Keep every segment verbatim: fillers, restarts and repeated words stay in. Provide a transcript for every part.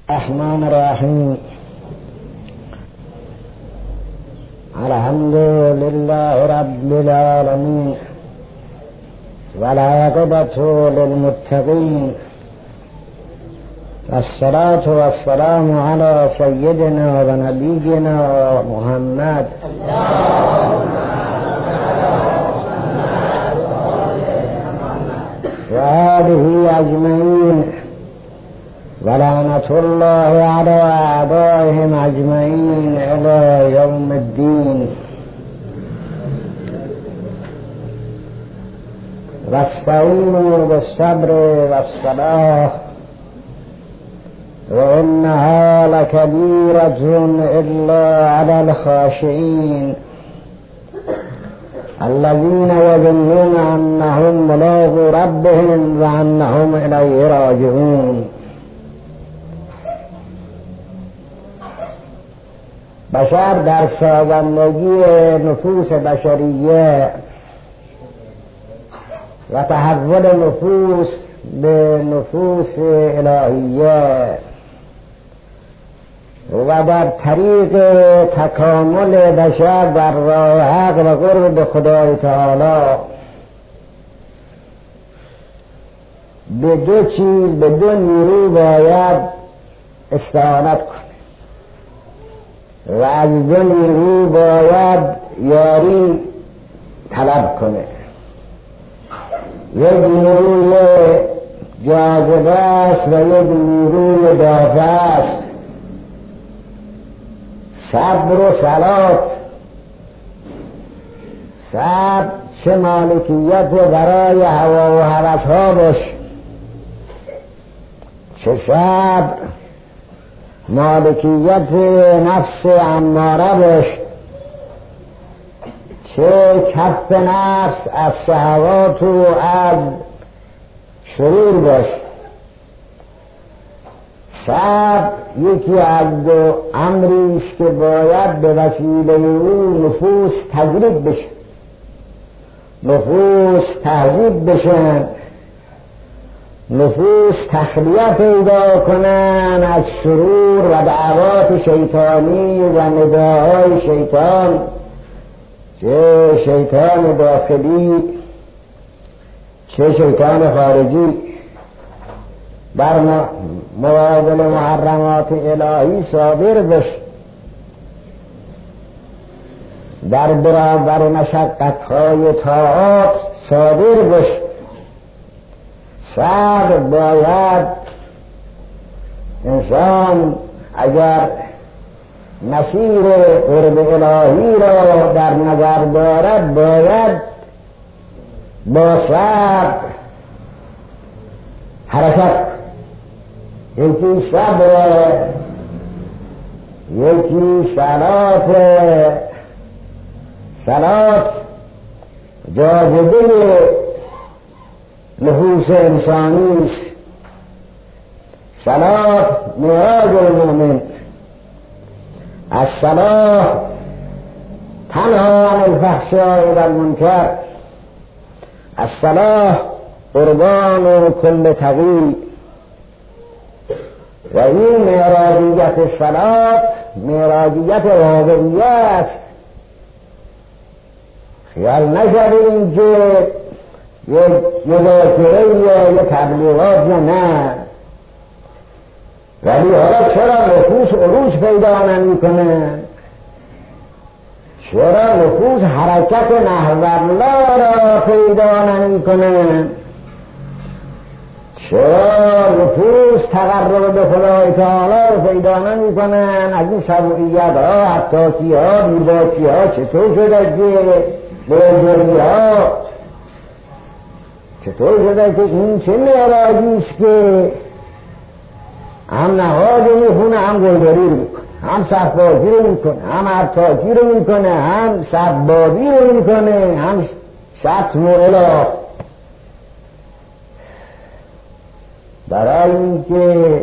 الرحمن الرحیم. الحمد لله رب العالمين والعاقبة للمتقين والصلاة والسلام على سيدنا ونبينا محمد وآله أجمعين ولعنة الله على أعدائهم أجمعين إلى يوم الدين. واستعينوا بالصبر والصلاة وإنها لكبيرة إلا على الخاشعين الذين يظنون أنهم ملاقو ربهم وأنهم إليه راجعون. بشر در سازندگی نفوس بشریه و تحول نفوس به نفوس الهیه و در طریق تکامل بشر در راه حق و قرب به خدای تعالی به دو چیز، به دو نیرو باید استعانت کنه و از دو نیرو باید یاری طلب کنه. یک نیروی جاذبه است و یک نیروی دافع است. صبر و صلات. صبر چه مالکیت برای هوا و هوس ها باشه، چه صبر مالکیت نفس اماره باشه، چه کف نفس از شهوات و از شرور باشه. صبر یکی از دو امری است که باید به وسیله او نفوس تجرید بشه، نفوس تهذیب بشن، نفوس تخلیه پیدا کنن از شرور و دعوات شیطانی و نداهای شیطان، چه شیطان داخلی چه شیطان خارجی، در مقابل محرمات الهی صابر بش، در برابر مشقت‌های طاعات صابر بش. صبر باید انسان اگر مسیر قرب الهی را در نظر دارد باید با صبر حرکت. یکی صبر، یکی صلات. صلات جاذبه نفوس انسانی است. صلات معراج المؤمن. الصلاة تنها عن الفحشاء والمنکر. الصلاة قربان کل تقی. و این معراجیت صلات معراجیت واقعیه است. خیال نشدیم که یک مذاکره یا یک تبلیغات یا نه، ولی حالا چرا نفوس عروج پیدا نمی کنه؟ چرا نفوس حرکت نحو الله را پیدا نمی کنه؟ چرا نفوس تقرب به خدای تعالی را پیدا نمی کنن؟ از این سبوعیت ها، حتاکی ها، بیرباکی ها چطور شده که بلندگی ها چطور شده که این چه معراجی است که هم نهاد رو میخونه، هم گلداری رو میکنه، هم صفبازی رو میکنه، هم ارتاکی رو میکنه، هم سبابی رو میکنه، هم شتم و اله. برای اینکه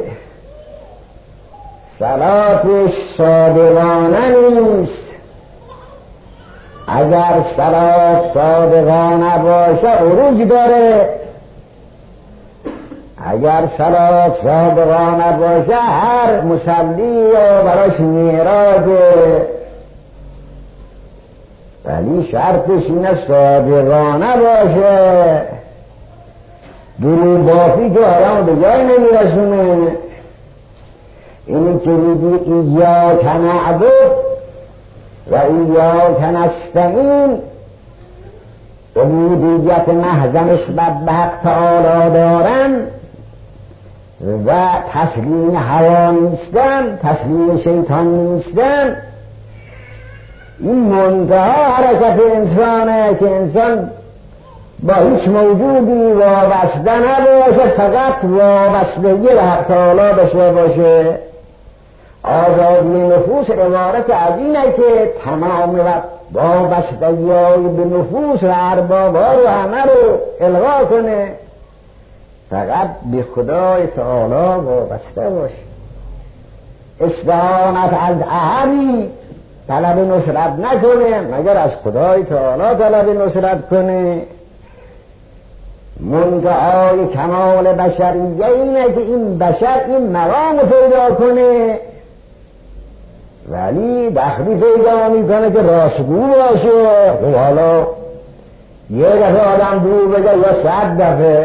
صلاتش صادقانه نیست. اگر صلات صادقانه باشه عروج داره، اگر صلات صادقانه باشه هر مصلی و براش میراجه، ولی شرطش اینه صادقانه باشه. دروغ بافی که آدم به جای نمیرسونه. اینی که میگی ایاک نعبد و ایاک نستعین، عبودیت محض نسبت به حق تعالی دارن و تسلیم هوا نیستن، تسلیم شیطان نیستن. این منتها حرکت انسانه که انسان با هیچ موجودی وابسته نباشه، فقط وابستگی به حق تعالی داشته باشه. آزادی نفوس عبارت از اینه که تمام وابستگی‌های به نفوس و ارباب‌ها رو همه رو الغا کنه، فقط به خدای تعالی وابسته باشه. استعانت از احدی طلب نصرت نکنه مگر از خدای تعالی طلب نصرت کنه. منتهای کمال بشریه اینه که این بشر این مقام پیدا کنه، ولی دخلی پیدا میکنه که راستگو باشه. خب حالا یه دفعه آدم دور بگه یا صد دفعه.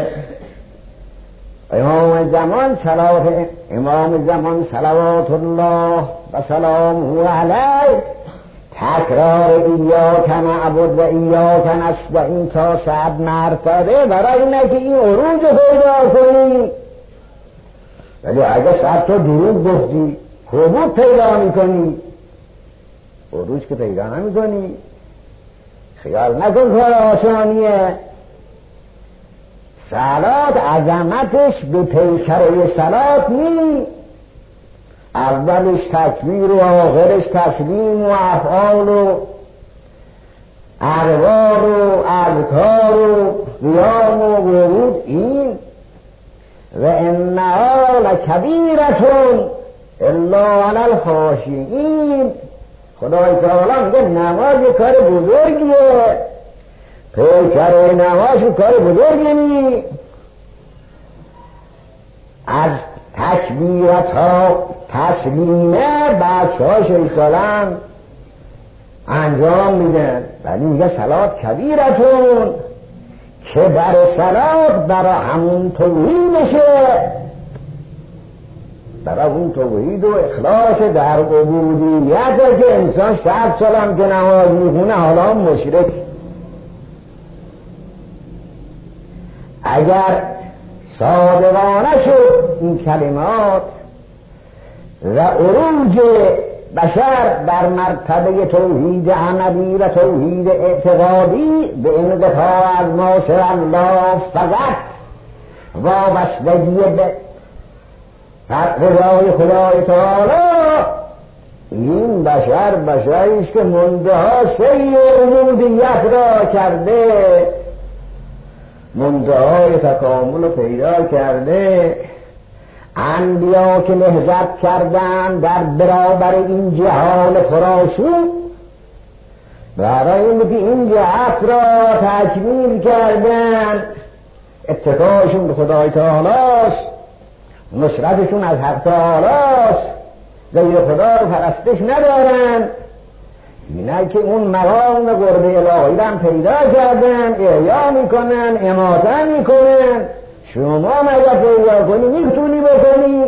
امام زمان صلوات امام زمان صلوات الله و سلامه علیه تکرار ایاک نعبد و ایاک نستعین تا صد مرتبه برای اینه که این عروج پیدا کنی. ولی اگه صد تا دروغ گفتی حبوب پیدا میکنی، عروج که پیدا نمیکنی. خیال نکن کار آسانیه. صلات عظمتش به پیکره صلات نی، اولش تکبیر و آخرش تسلیم و افعال و اقوال و اذکار و قیام و ورود. این و انها لکبیرتون الا علی الخاشعین. خدای تعالی میگه نماز کار بزرگیه، پیکره نماز کار بزرگی نی. از تکبیرت ها تسلیمه بچه ها شیطان انجام میدن، ولی میگه صلات کبیرتون که بر صلات برای همون توحیدشه، برای اون توحید و اخلاص در عبودیت که انسان صد سال هم که نماز میخونه حالا مشرک. اگر صادقانه شد این کلمات و عروج بشر در مرتبه توحید عملی و توحید اعتقادی به انقطاع از ناصر الله فقط وابستگی به رضای خدای تعالی، این بشر بشری است که منتها سیر عبودیت را کرده، منتهای تکامل پیدا کرده. انبیا که نهضت کردن در برابر این جهان فراشون، برای این که این جهت را تکمیل کردن، اتکاشون به خدای تعالی است، نصرتشون از حق تعالی است، غیر خدا رو پرستش ندارن. اینه که اون مقام قرب الهی هم پیدا کردن، احیا میکنن، اماته میکنن. شما مگر پیدا کنی میتونی بکنی،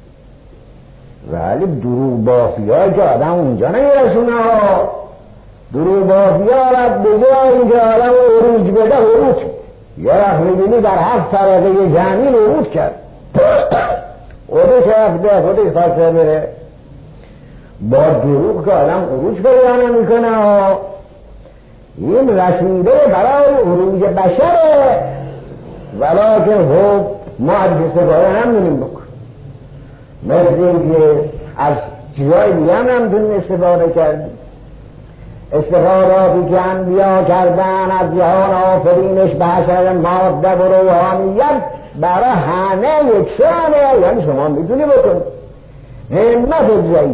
ولی دروغ بافیایی که آدم اونجا نمیرسونه. دروغ بافیا را به جای اینکه آدم عروج بده عروج، یه وقت میبینی در هفت طبقه زمین عروج کرد، خودش رفته خودش خواسته بره. با دروغ که آدم عروج پیدا نمیکنه. این رسیده برای عروج بشره، ولیکن خب ما از استفاده نمیدونیم بکن. مثل این که از چیزای دیگه هم نمیدونیم استفاده کردیم. استفاداتی که انبیا کردن از جهان آفرینش به حسب ماده و روحانیت برای همه یکسانه، یعنی شما میتونی بکن. همت ضعیف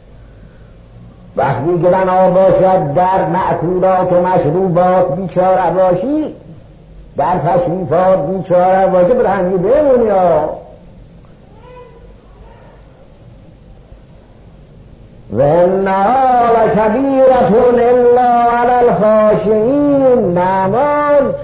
وقتی گران باشد در مأکولات و مشروبات بیچاره باشی، در تشریفات بیچاره باشه بر همی بمونی ها. و انها لکبیرة الا علی الخاشعین. نماز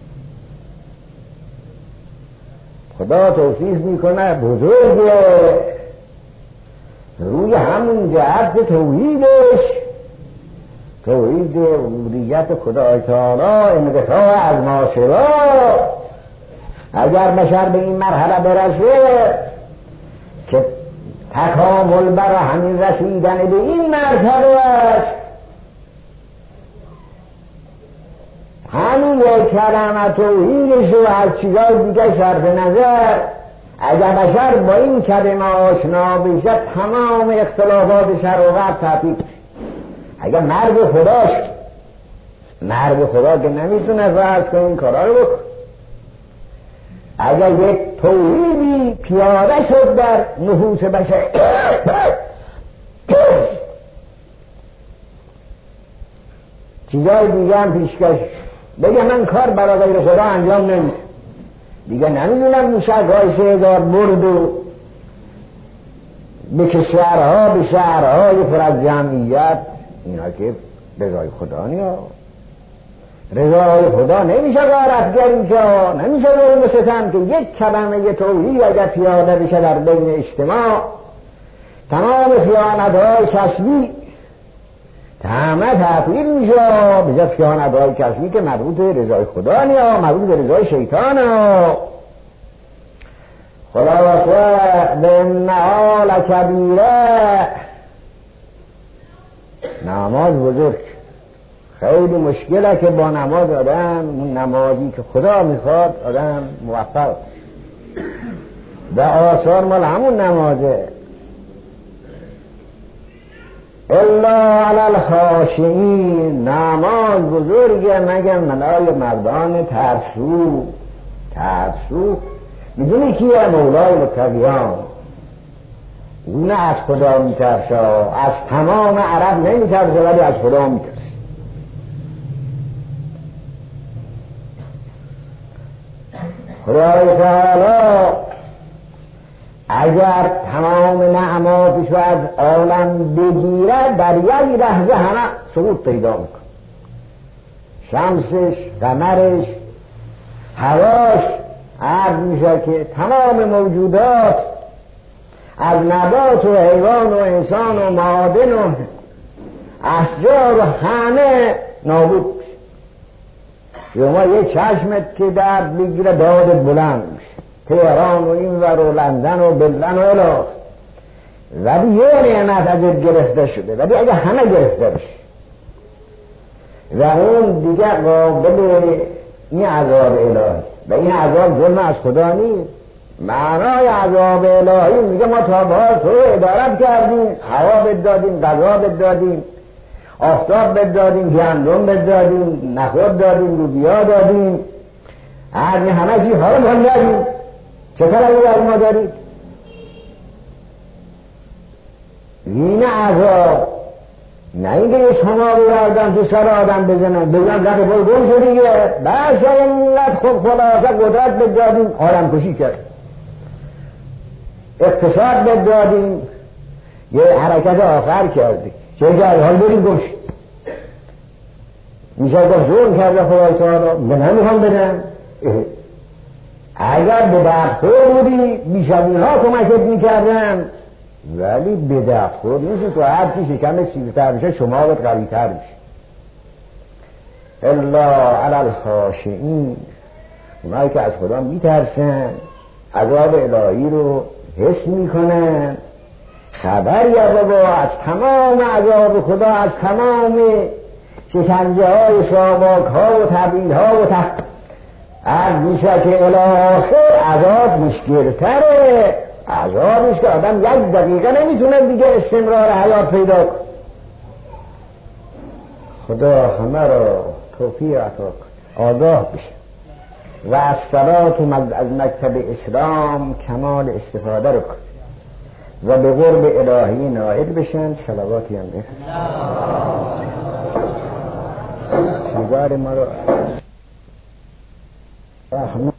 خدا توصیف میکنه بزرگه روی همون جهت توحیدش، توحید عبودیت خدا تعالی، انقطاع از معاشرا. اگر بشر به این مرحله برسه که تکامل برای همین رسیدن به این مرتبه است، همین یک کلمه توحیدش رو از چیزای دیگه صرف نظر، اگر بشر با این کلمه آشنا بشه تمام اختلافات شر و غرب تفکیک. اگر مرد خداش مرد خدا که نمیتونه فرض کنه این کارا رو بکن، اگر یک توحیدی پیاده شد در نفوس بشر چیزای دیگه هم پیشکش بگه من کار برای غیر خدا انجام نمیدم دیگه، نمیدونم موشک‌های سه هزار برد و به کشورها به شهرهای پر از جمعیت، اینا که رضای خدا نیا رضای خدا نمیشه غارتگری که نمیشه ظلم ستم که یک کلمه توحید اگر پیاده بشه در بین اجتماع تمام خیانت‌های کسبی همه تفعیل میشه، به جز خیانت‌های کسبی که مربوط به رضای خدا نیا مربوط به رضای شیطان ها. خدا واسه به انها لکبیره. نماز بزرگ خیلی مشکله که با نماز آدم، اون نمازی که خدا میخواد آدم موفق و آثار مال همون نمازه. الا علی الخاشعین. نماز بزرگه مگر ملای مردان ترسو. ترسو میدونی کیه؟ مولای متقیان. اون از خدا میترسه، از تمام عرب نمیترسه ولی از خدا میترسه. خدای تعالی اگر تمام نعماتش رو از عالم بگیره در یک لحظه همه سقوط پیدا میکنه. شمسش، قمرش، هواش، عرض میشه که تمام موجودات از نبات و حیوان و انسان و معادن و اشجار و همه نابود میشه. شما یه چشمت که درد بگیره دادت بلند میشه، تهران و این ور و لندن و بلن و الاخ، ولی یه نعمت ازت گرفته شده، ولی اگه همه گرفته بشه و اون دیگه قابل این عذاب الهی و این عذاب ظلم از خدا نیست. معنای عذاب الهی میگه ما تا به حال تو رو ادارت کردیم، هوا بد دادیم، غذا بد دادیم، آفتاب بد دادیم، گندم بد دادیم، نخود دادیم، لوبیا دادیم، هرمی همه چی حالا ما ندیم، چه طرفی از ما دارید؟ این عذاب نه اینکه شما بردن تو سر آدم بزنن بزنن رفت بای گم شدی دیگه، بس اینقدر خب خلاصه قدرت بد دادیم، آدم کشی کرد، اقتصاد بد دادیم، یه حرکت آخر کردی، چه جای حال بریم گم شد. میشه گفت ظلم کرده خدای تعالی، من نمیخوام بدم. اگر به دفعه بودی بیشترین ها کمکت میکردن، ولی به دفعه نیست. تو هر چی شکم سیرتر بشه شما باید قوی تر بشه. الا علی الخاشعین. اونایی که از خدا میترسن، عذاب الهی رو حس میکنن، خبری بابا از تمام عذاب خدا، از تمام شکنجه های شاباک ها و تبیل ها و تحت از میشه که الاخر عذاب مشکلتره. عذابش که آدم یک دقیقه نمیتونه دیگه استمرار حیات پیدا کن. خدا همه را توفیق عطا کن، آگاه بشه و از صلات از مکتب اسلام کمال استفاده رو کن و به قرب الهی نائل بشن. صلواتی هم بخن سیگار ما رو رحمت